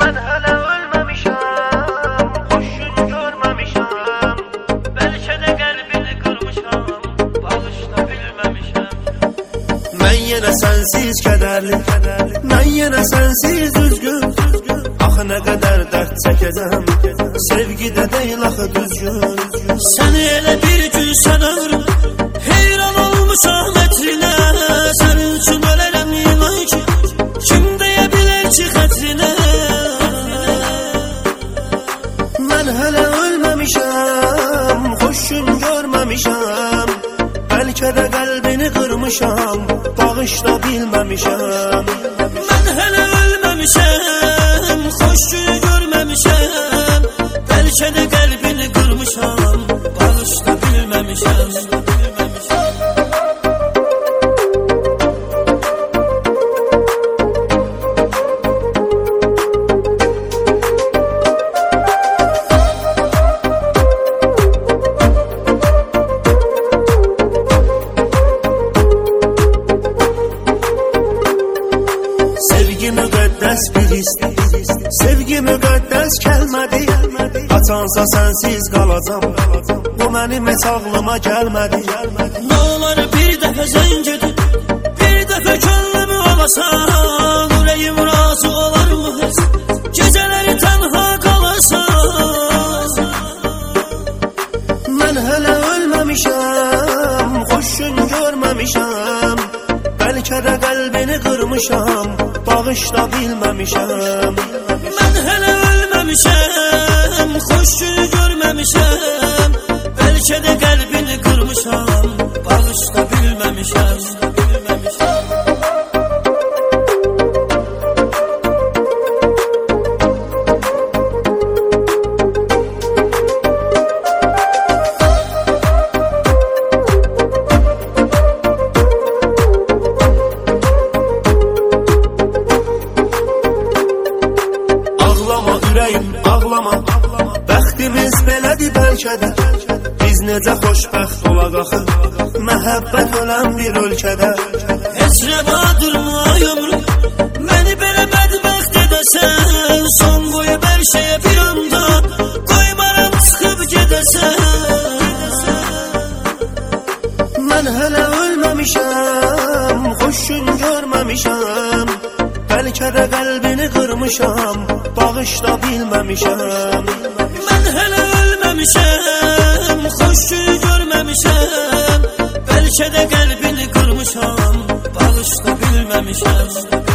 Ben hele ölmemişim, hoş gün görmemişim. Belki de kalbini kırmışam, bağışla bilmemişim. Ben yine sensiz kederli, ben yine sensiz üzgün. Ah ne kadar dert çekeceğim, sevgide değil ahı düzgün. Seni ele bir gün sanırım, heyran olmuşam etrine. Senin için ölerim inan ki, kim diyebilir ki xətrine. Ben hele ölmemişim, hoş gün görmemişim. Belki de kalbini kırmışam, bağışla bilmemişim. Ben hele ölmemişim, hoş gün görmemişim. Belki de kalbini kırmışam, bağışla bilmemişim. Sevgi müqəddəs bir histir, sevgi müqəddəs kəlmədir. Qaçansa sensiz qalacam, bu mənim heç ağlıma gəlmədi. Ne olar bir dəfə zəng edib, bir dəfə könlümü alasan. Ürəyim razı olar mı heç, gecələri tənha qalasan. Mən hələ ölməmişəm, xoş gün görməmişəm. Bəlkə də qəlbini qırmışam, bağışla bilməmişəm. Mən hələ ölməmişəm, xoş gün görməmişəm. Bəlkə də qəlbini qırmışam, bağışla bilməmişəm. Ağlama ürəyim, ağlama, bəxtimiz belədir bəlkə də. Biz necə xoşbəxt olaq axı, məhəbbət ölən bir ölkədə. Heç rəva durmay ömrüm, məni belə bədbəxt edəsən. Son qoyub hər şeyə bir anda, qoymaram çıxıb gedəsən. Mən hələ ölməmişəm, xoş gün görməmişəm. Bəlkə də qəlbini qırmışam, bağışla bilməmişəm. Mən hələ ölməmişəm, xoş gün görməmişəm. Bəlkə də qəlbini qırmışam, bağışla bilməmişəm.